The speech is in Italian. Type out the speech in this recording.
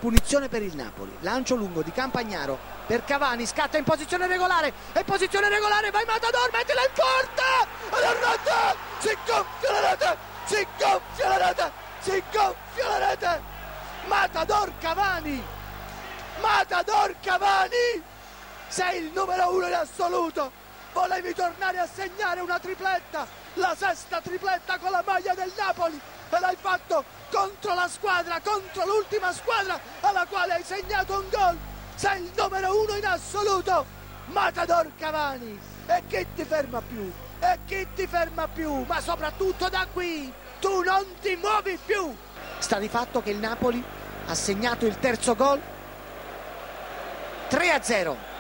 punizione per il Napoli. Lancio lungo di Campagnaro per Cavani, scatta in posizione regolare, vai Matador, mettila in porta, alla rete, si gonfia la rete, si gonfia la rete, si gonfia la rete. Matador Cavani, sei il numero uno in assoluto, volevi tornare a segnare una tripletta, la sesta tripletta con la maglia del Napoli, e l'hai fatto contro la squadra, contro l'ultima squadra alla quale hai segnato un gol. Sei il numero uno in assoluto, Matador Cavani, e chi ti ferma più? E chi ti ferma più? Ma soprattutto da qui tu non ti muovi più. Sta di fatto che il Napoli ha segnato il terzo gol, 3-0.